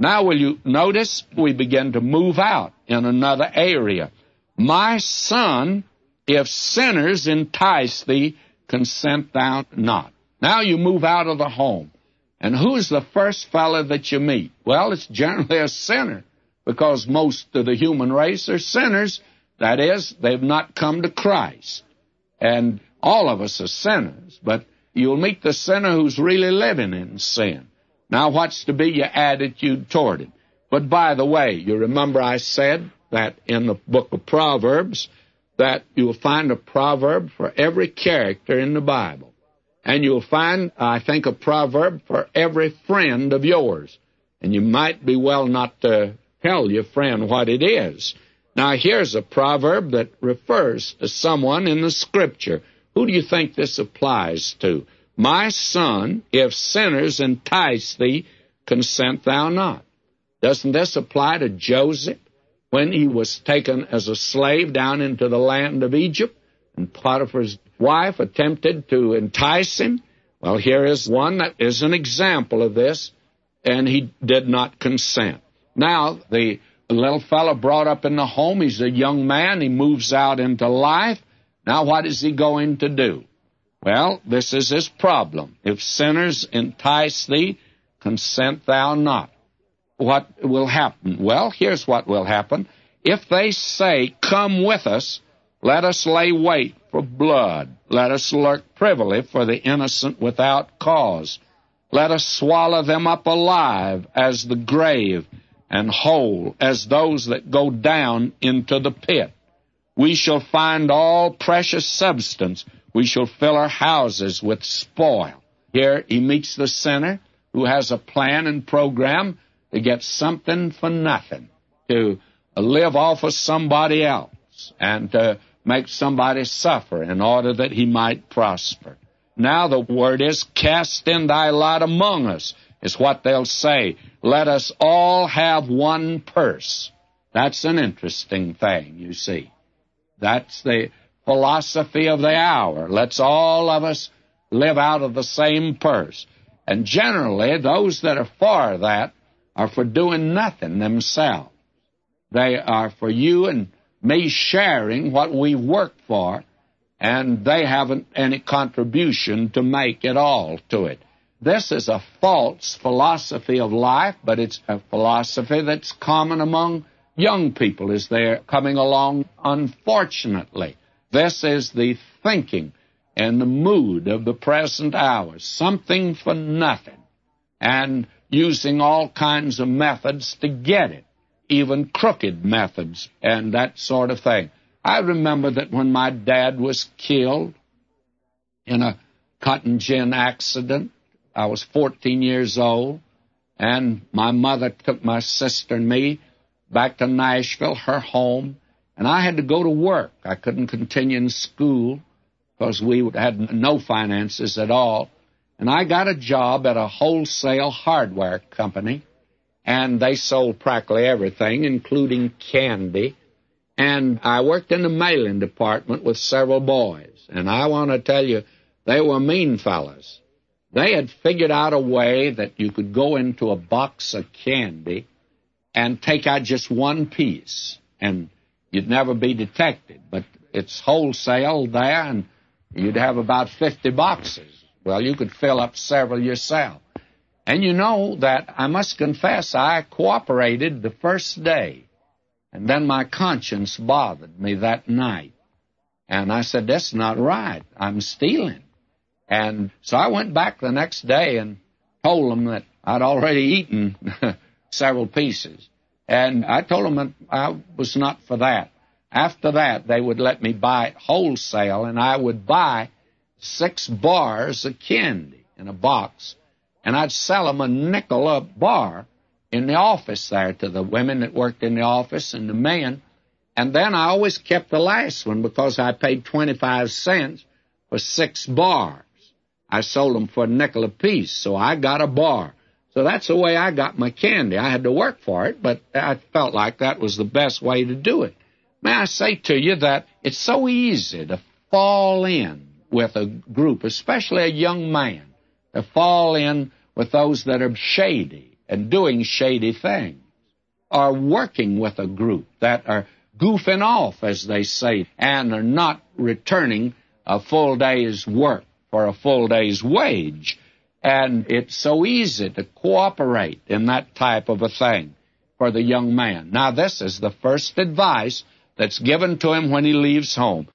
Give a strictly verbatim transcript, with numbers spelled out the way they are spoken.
Now, will you notice we begin to move out in another area. My son, if sinners entice thee, consent thou not. Now you move out of the home. And who's the first fellow that you meet? Well, it's generally a sinner, because most of the human race are sinners. That is, they've not come to Christ. And all of us are sinners, but you'll meet the sinner who's really living in sin. Now, what's to be your attitude toward it? But by the way, you remember I said that in the book of Proverbs, that you'll find a proverb for every character in the Bible. And you'll find, I think, a proverb for every friend of yours. And you might be well not to tell your friend what it is. Now, here's a proverb that refers to someone in the Scripture. Who do you think this applies to? My son, if sinners entice thee, consent thou not. Doesn't this apply to Joseph when he was taken as a slave down into the land of Egypt, and Potiphar's wife attempted to entice him? Well, here is one that is an example of this, and he did not consent. Now, the little fellow brought up in the home, he's a young man, he moves out into life. Now, what is he going to do? Well, this is his problem. If sinners entice thee, consent thou not. What will happen? Well, here's what will happen. If they say, come with us, let us lay wait for blood. Let us lurk privily for the innocent without cause. Let us swallow them up alive as the grave, and whole as those that go down into the pit. We shall find all precious substance. We shall fill our houses with spoil. Here he meets the sinner who has a plan and program to get something for nothing, to live off of somebody else, and to make somebody suffer in order that he might prosper. Now the word is, cast in thy lot among us, is what they'll say. Let us all have one purse. That's an interesting thing, you see. That's the philosophy of the hour. Let's all of us live out of the same purse. And generally, those that are for that are for doing nothing themselves. They are for you and me sharing what we work for, and they haven't any contribution to make at all to it. This is a false philosophy of life, but it's a philosophy that's common among young people as they're coming along, unfortunately. This is the thinking and the mood of the present hour, something for nothing, and using all kinds of methods to get it, even crooked methods and that sort of thing. I remember that when my dad was killed in a cotton gin accident, I was fourteen years old, and my mother took my sister and me back to Nashville, her home, and I had to go to work. I couldn't continue in school because we had no finances at all. And I got a job at a wholesale hardware company, and they sold practically everything, including candy. And I worked in the mailing department with several boys, and I want to tell you, they were mean fellas. They had figured out a way that you could go into a box of candy and take out just one piece, and you'd never be detected. But it's wholesale there, and you'd have about fifty boxes. Well, you could fill up several yourself. And you know that I must confess I cooperated the first day, and then my conscience bothered me that night. And I said, that's not right. I'm stealing. And so I went back the next day and told them that I'd already eaten several pieces. And I told them that I was not for that. After that, they would let me buy it wholesale, and I would buy six bars of candy in a box, and I'd sell them a nickel a bar in the office there to the women that worked in the office and the men. And then I always kept the last one because I paid twenty-five cents for six bars. I sold them for a nickel apiece, so I got a bar. So that's the way I got my candy. I had to work for it, but I felt like that was the best way to do it. May I say to you that it's so easy to fall in with a group, especially a young man, to fall in with those that are shady and doing shady things, or working with a group that are goofing off, as they say, and are not returning a full day's work for a full day's wage. And it's so easy to cooperate in that type of a thing for the young man. Now, this is the first advice that's given to him when he leaves home.